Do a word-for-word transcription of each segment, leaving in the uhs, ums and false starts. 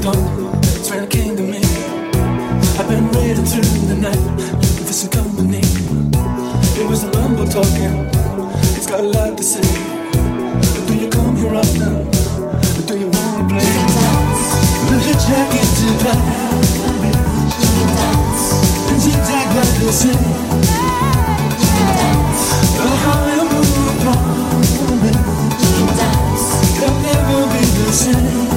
home, it's when it came to me. I've been waiting through the night, looking for some company. It was a rumble talking, it's got a lot to say. Do you come here often? Do you wanna play? Will you check it tonight? And you take what they say. Oh, how you move on me. They'll never be the same.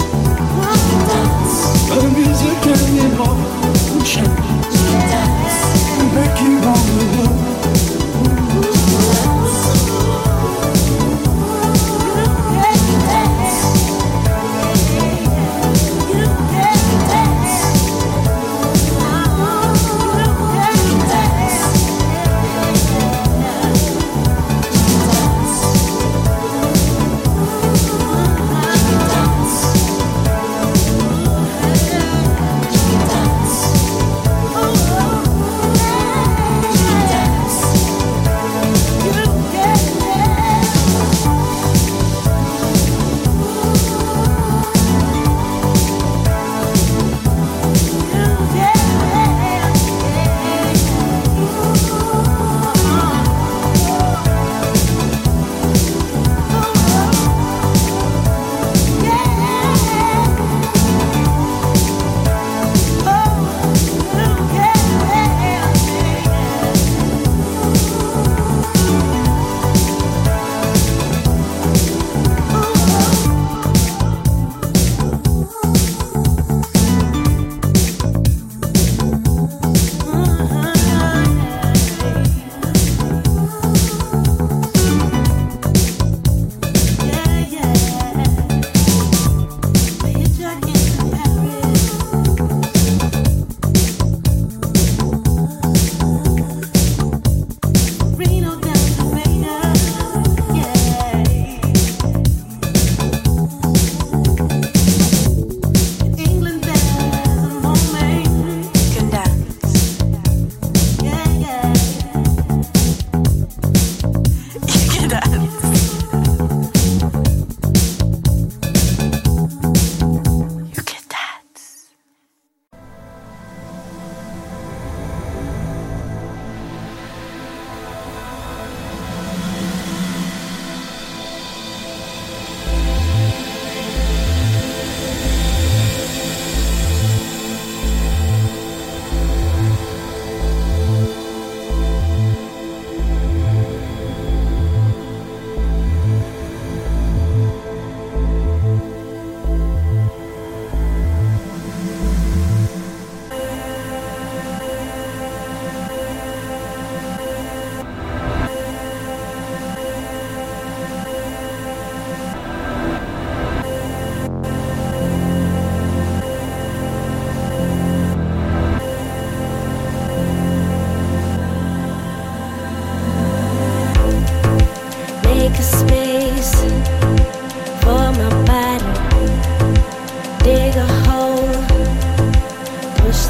The music and emotion.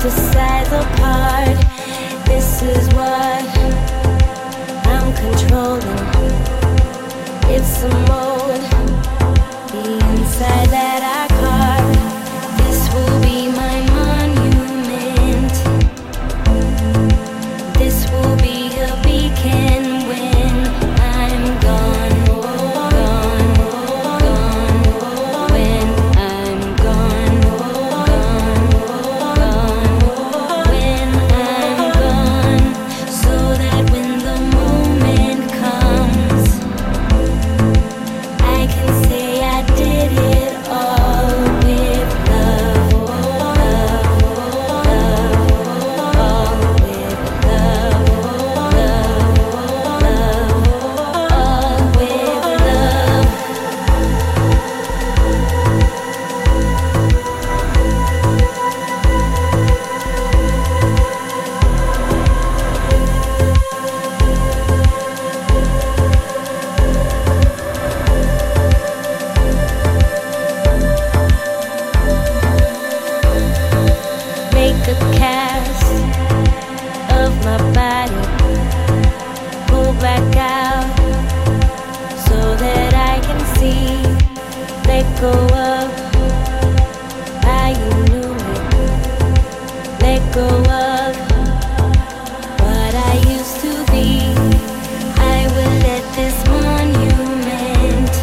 the size apart. This is what I'm controlling. It's a mode, the inside that I carve. This will be my monument. This will be a beacon when I'm gone, gone, gone. When I'm gone, gone, gone. When I'm gone, so that when the moment comes, I can say I did it all with love, love, love, all with love, love, love, all with love. Make a cast of my body, pull back out so that I can see. Let go of how you knew me. Let go of what I used to be. I will let this monument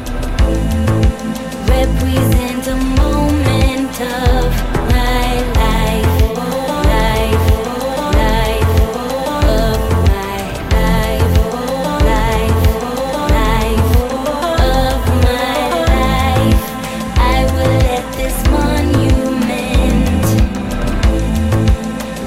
represent a moment of my life, life, life, of my life, life, life, of my life. I will let this monument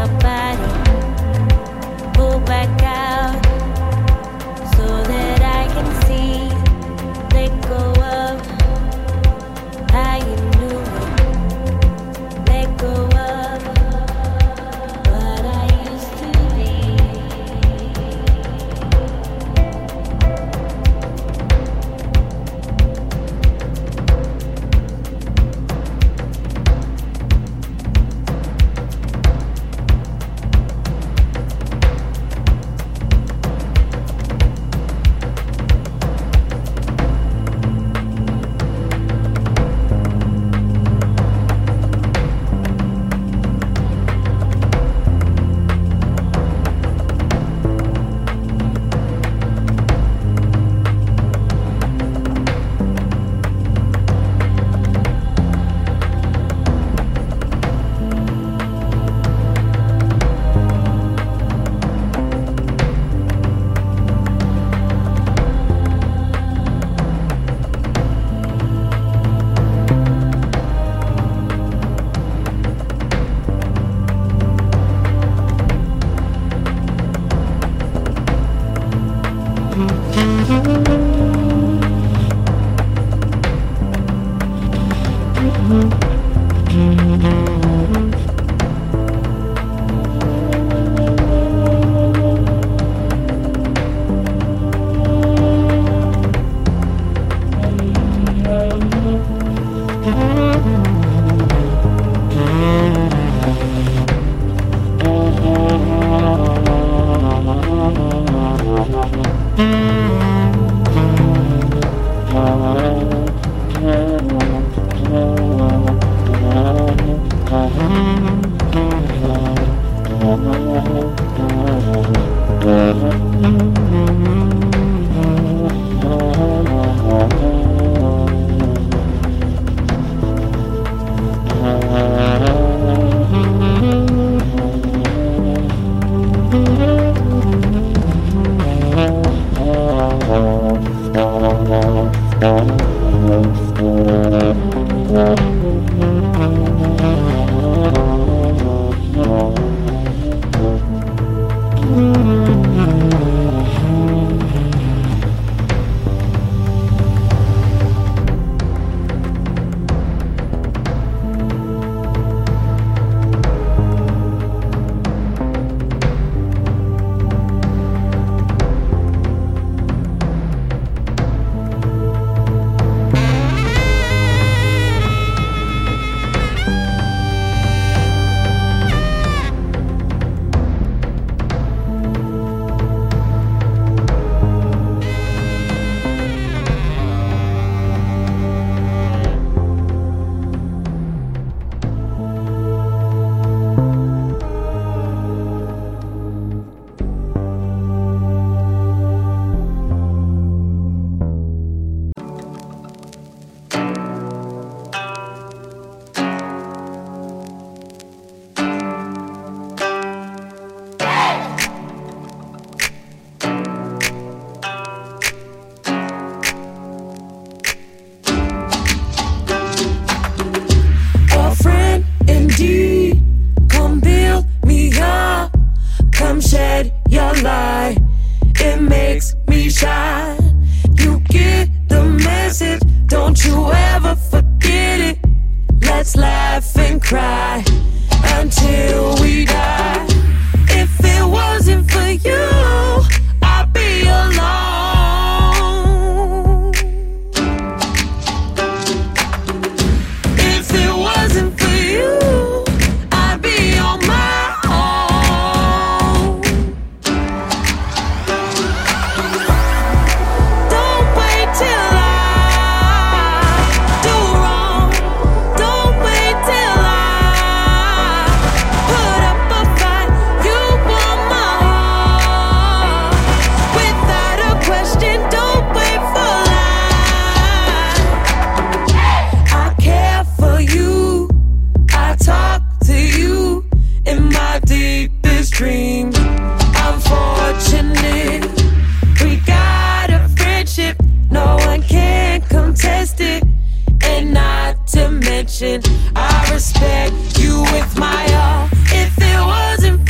I respect you with my all. If it wasn't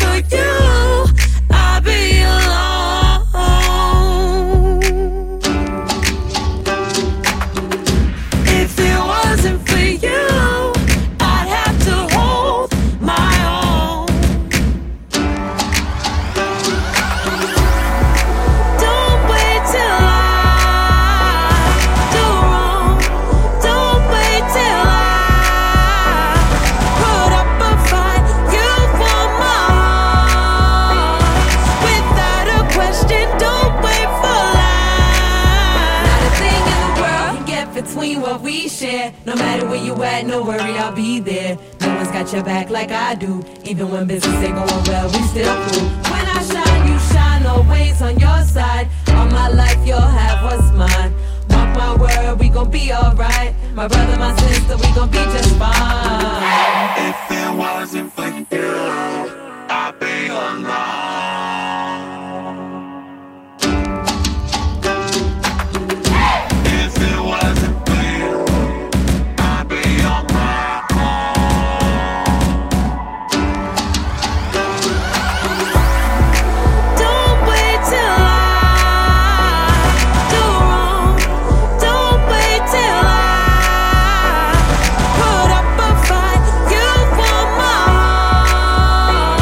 care. No matter where you at, no worry, I'll be there. No one's got your back like I do. Even when business ain't going well, we still cool. When I shine, you shine, always on your side. All my life, you'll have what's mine. Mark my word, we gon' be alright. My brother, my sister, we gon' be just fine. If it wasn't for you, I'd be alone. Put up a fight, you want my heart.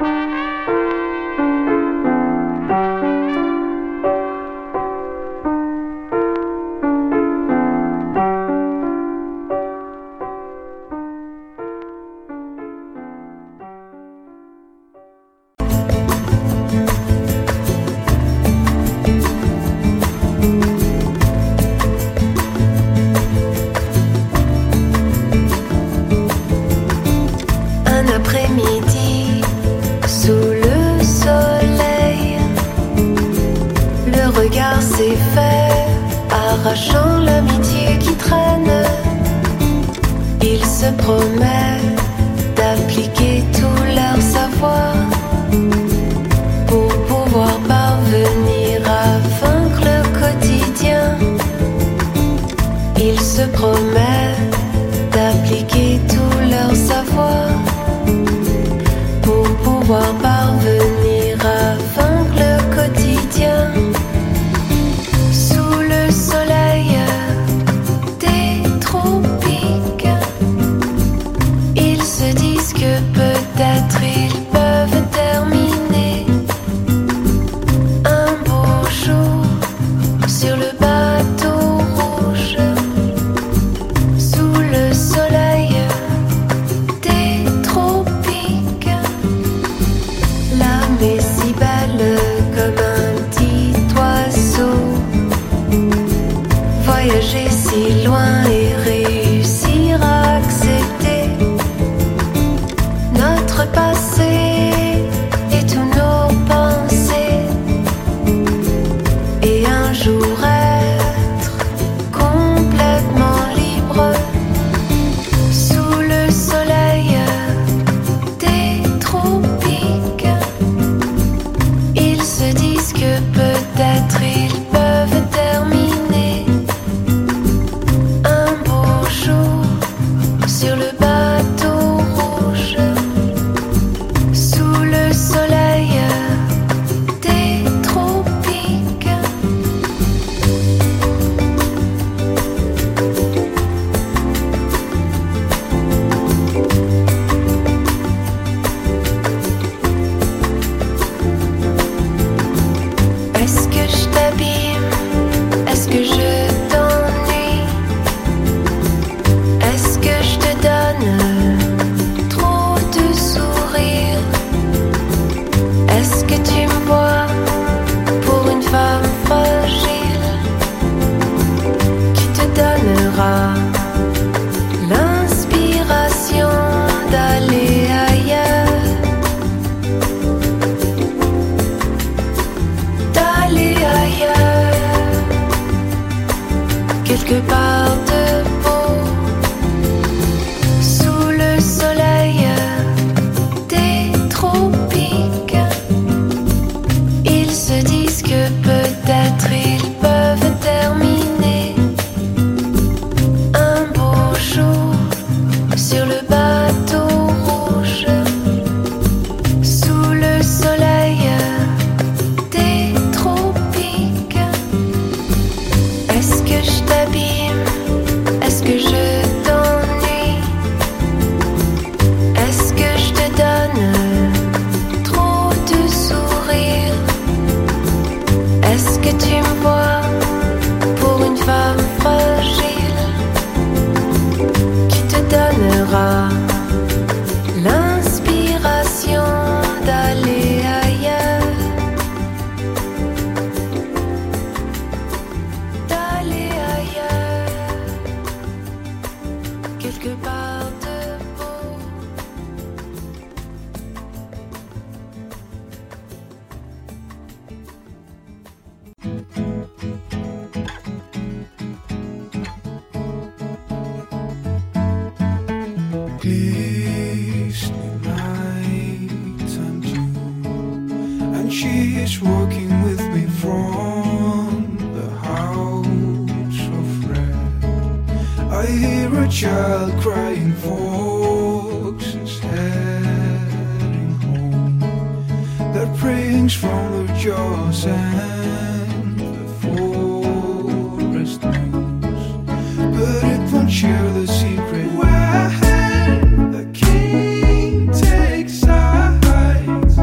When the king takes sides,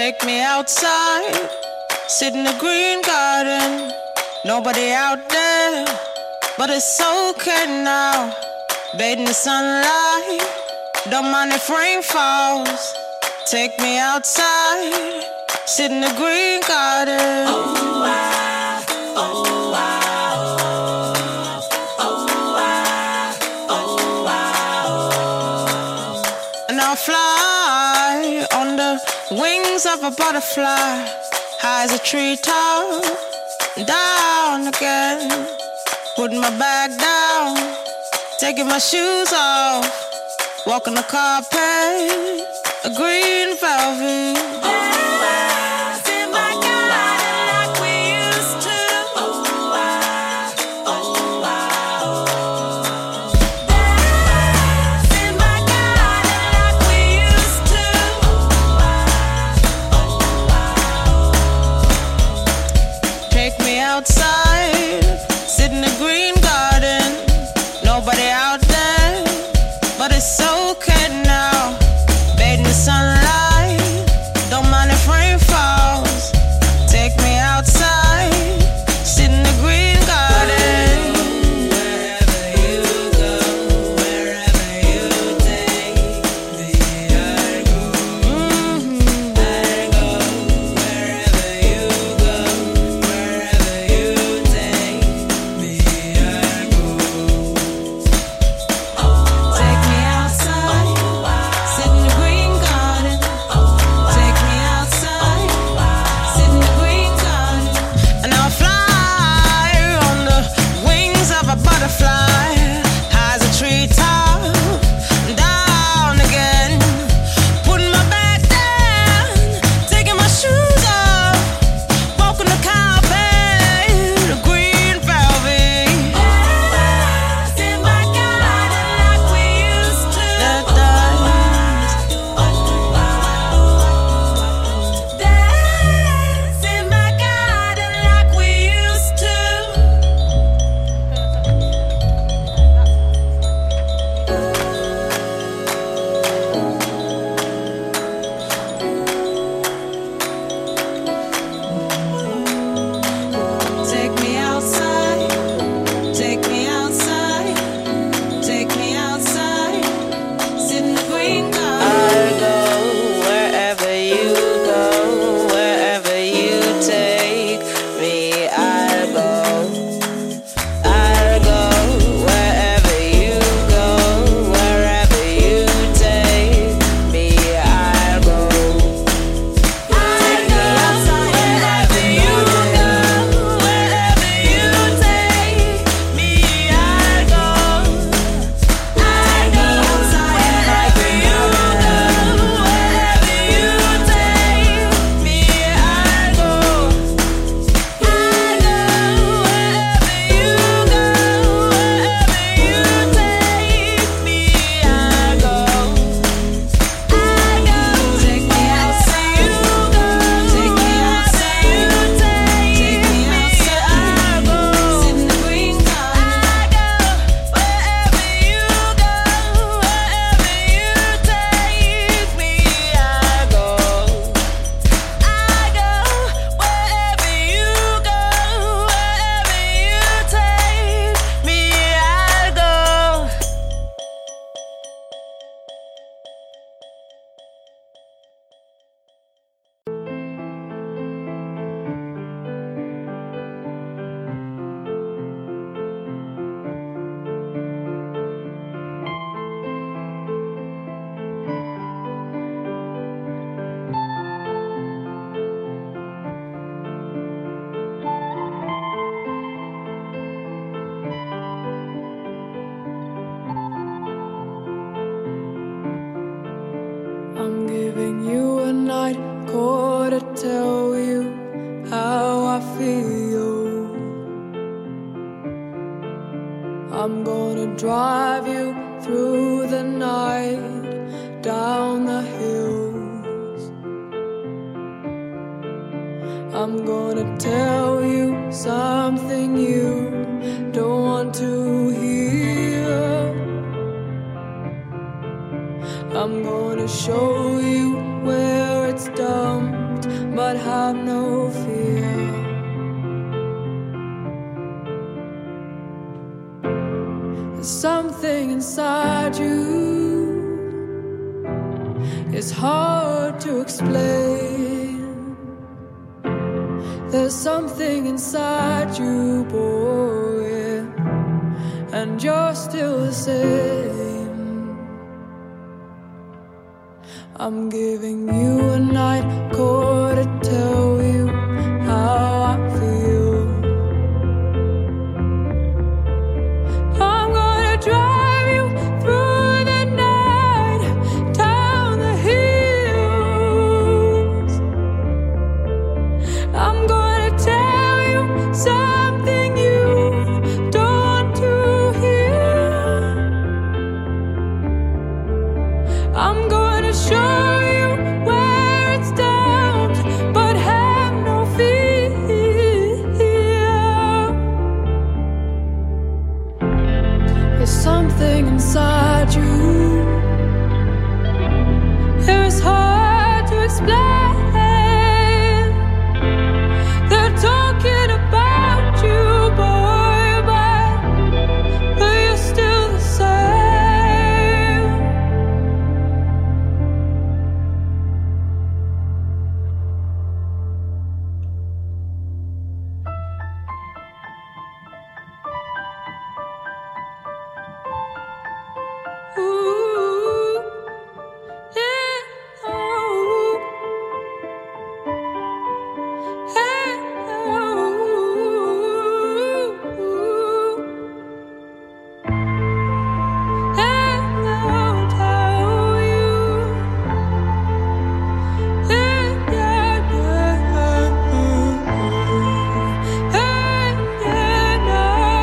Take me outside, sit in the green garden. Nobody out there, but it's okay now. Bathe in the sunlight, don't mind if rain falls. Take me outside, sit in the green garden. Oh, I, oh, I, oh, oh, I, oh, I, oh. And I'll fly on the wings of a butterfly, high as a treetop, down again. Put my bag down, taking my shoes off, walking the carpet, a green velvet. Dance in my garden like we used to. Oh, I, oh, I, oh. Dance in my garden like we used to. Oh, I, oh, I, oh. Take me outside, sit in the green garden. Nobody out there, but it's okay now. Bathe in the sunlight, don't mind if rain falls. Take me outside, sit in the green garden. Wherever you go, wherever you take me, I go. Mm-hmm. I go. Wherever you go, wherever you take me, I go. Take me outside, sit in the green garden. Take me outside, sit in the green garden. And I'll fly on the wings of a butterfly, high as a treetop, down again. Putting my back down, taking my shoes off, walking the carpet, the green velvet. Dance in my garden like we used to. Dance in my garden like we used to. Take me outside, take me outside, take me outside, sit in the green garden. I go wherever you go, wherever you take me, I go. I go wherever you go, wherever you take me, I go. I go wherever you go, wherever you take me, I go. I go wherever you go, wherever you take me, I go. I go wherever you go, wherever you take me, I go. I go. Take me outside, you go. Take me outside, you take me outside, I go. Sit in the green garden. I go wherever you go, wherever you take me, I go. I go wherever you go, wherever you take me, I go. I'm giving you a night call to tell you how I feel. I'm gonna drive you through the night, down the hills. I'm gonna tell you something you don't want to hear. I'm gonna show you where it's dumped but have no fear. There's something inside you, it's hard to explain. There's something inside you, boy, and you're still the same. I'm giving you a night call to tell you how I feel. I'm gonna drive you through the night, down the hills. I'm gonna tell you something you don't want to hear. I'm gonna show you where it's down, but have no fear. There's something inside you, it's hard to explain. They're talking about you, boy, but, but you're still the same. Ooh, yeah, ooh, hey, ooh, hey, I'll tell you, hey, yeah, yeah, hey, yeah, no,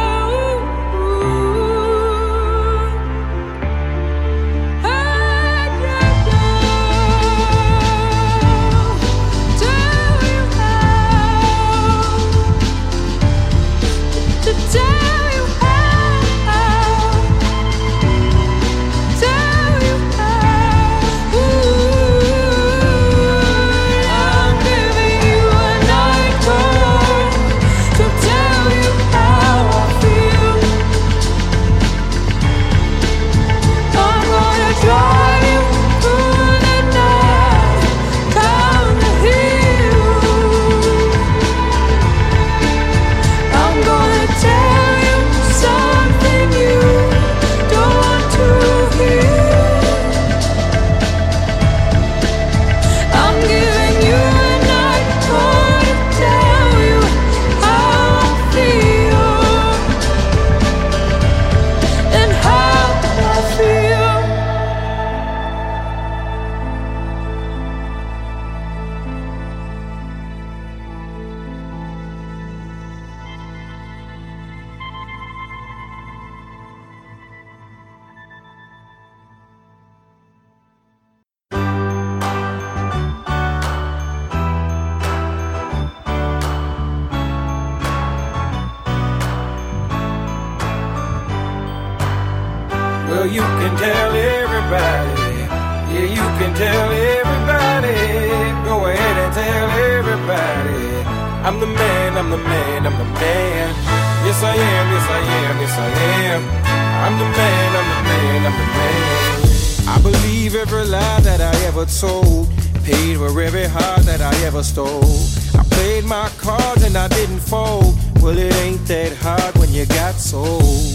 Well, you can tell everybody. Yeah, you can tell everybody. Go ahead and tell everybody. I'm the man, I'm the man, I'm the man. Yes, I am, yes, I am, yes, I am. I'm the man, I'm the man, I'm the man. I believe every lie that I ever told. Paid for every heart that I ever stole. I played my cards and I didn't fold. Well, it ain't that hard when you got sold.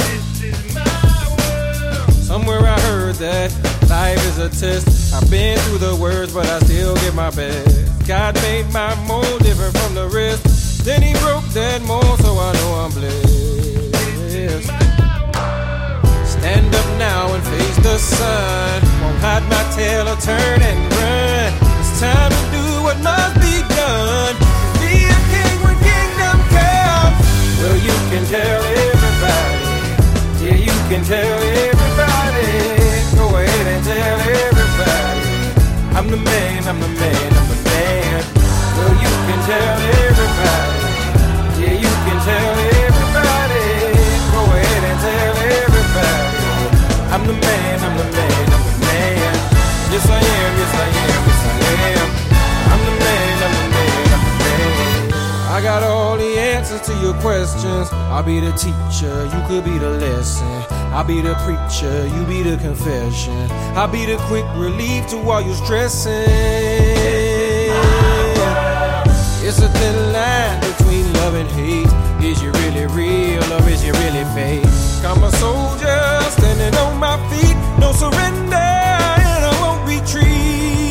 Somewhere I heard that life is a test. I've been through the worst, but I still give my best. God made my mold different from the rest. Then he broke that mold, so I know I'm blessed. Stand up now and face the sun. Won't hide my tail or turn and run. It's time to do what must be done. Be a king when kingdom comes. Well, you can tell everybody. Yeah, you can tell everybody. Go ahead and tell everybody. I'm the man, I'm the man, I'm the man. Well, you can tell everybody. Yeah, you can tell everybody. Go ahead and tell everybody. I'm the man, I'm the man, I'm the man. Yes, I am, yes, I am, yes, I am. I'm the man, I got all the answers to your questions. I'll be the teacher, you could be the lesson. I'll be the preacher, you be the confession. I'll be the quick relief to all your stressing. It's a thin line between love and hate. Is you really real or is you really fake? I'm a soldier standing on my feet. No surrender and I won't retreat.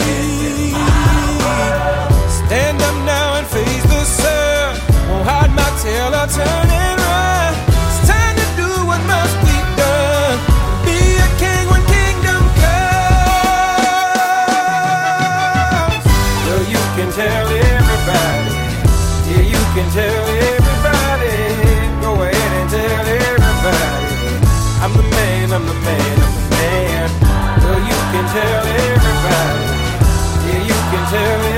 Stand up now and face the sun. Won't hide my tail or turn and run. It's time to do what must be done. Be a king when kingdom comes. Well, you can tell everybody. Yeah, you can tell everybody. Go ahead and tell everybody. I'm the man, I'm the man, I'm the man. Well, you can tell everybody. Yeah, you can tell everybody.